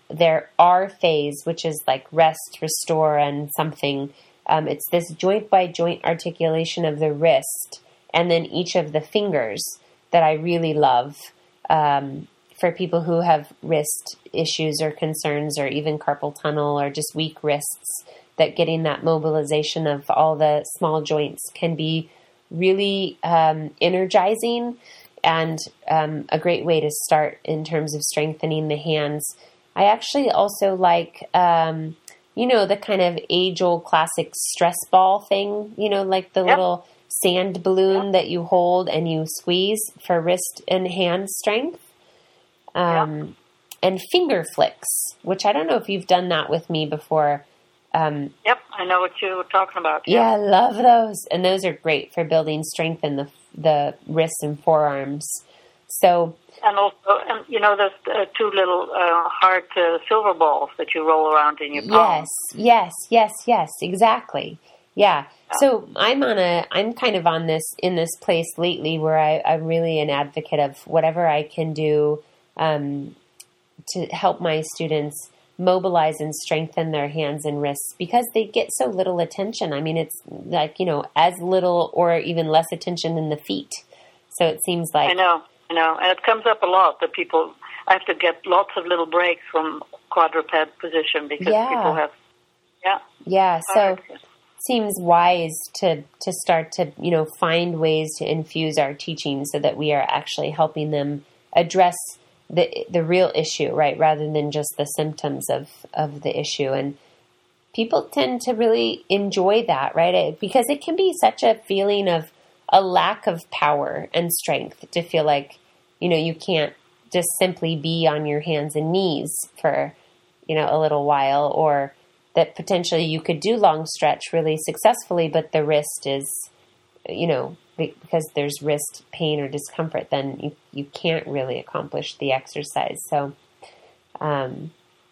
their R phase, which is like rest, restore, and something. It's this joint by joint articulation of the wrist and then each of the fingers that I really love for people who have wrist issues or concerns or even carpal tunnel or just weak wrists, that getting that mobilization of all the small joints can be really energizing and a great way to start in terms of strengthening the hands. I actually also like, the kind of age-old classic stress ball thing, like the little sand balloon that you hold and you squeeze for wrist and hand strength. And finger flicks, which I don't know if you've done that with me before. Yep, I know what you were talking about. Yeah, I love those. And those are great for building strength in the wrists and forearms. So, and also, those two little hard silver balls that you roll around in your palm. Yes, exactly. Yeah. So I'm kind of in this place lately where I'm really an advocate of whatever I can do to help my students mobilize and strengthen their hands and wrists, because they get so little attention. I mean, it's like, as little or even less attention than the feet. So it seems like... I know. And it comes up a lot that I have to get lots of little breaks from quadruped position because people have... Yeah, so it seems wise to start to, find ways to infuse our teaching so that we are actually helping them address the real issue, right, rather than just the symptoms of the issue. And people tend to really enjoy that, right? Because it can be such a feeling of a lack of power and strength to feel like, you can't just simply be on your hands and knees for, a little while, or that potentially you could do long stretch really successfully, but the wrist is, because there's wrist pain or discomfort, then you can't really accomplish the exercise. So, it's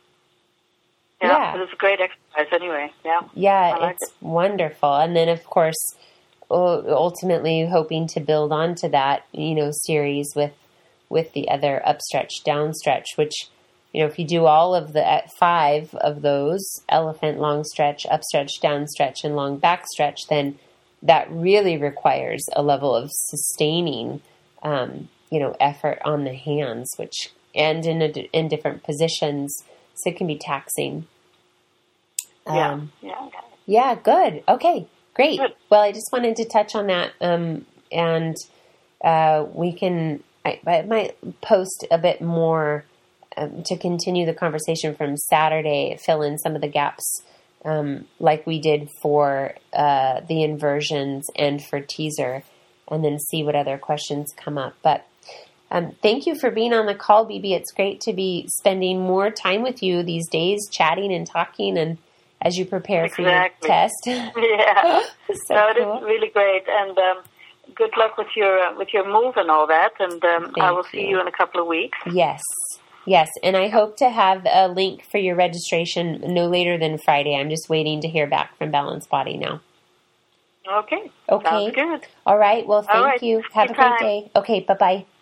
a great exercise anyway. Yeah, it's wonderful. And then, of course, ultimately hoping to build onto that, series with the other upstretch, downstretch, which, if you do all of the 5 of those, elephant, long stretch, upstretch, downstretch, and long backstretch, then that really requires a level of sustaining, effort on the hands, and in different positions, so it can be taxing. Yeah, good. Okay, great. Good. Well, I just wanted to touch on that, and I might post a bit more to continue the conversation from Saturday, fill in some of the gaps, like we did for the inversions and for teaser, and then see what other questions come up. But thank you for being on the call, BB. It's great to be spending more time with you these days, chatting and talking, and as you prepare for your test. Yeah, so it is really great, and good luck with your move and all that. And I will see you in a couple of weeks. Yes, and I hope to have a link for your registration no later than Friday. I'm just waiting to hear back from Balanced Body now. Okay. Sounds good. All right. Well, thank you. Have a great day. Okay, bye-bye.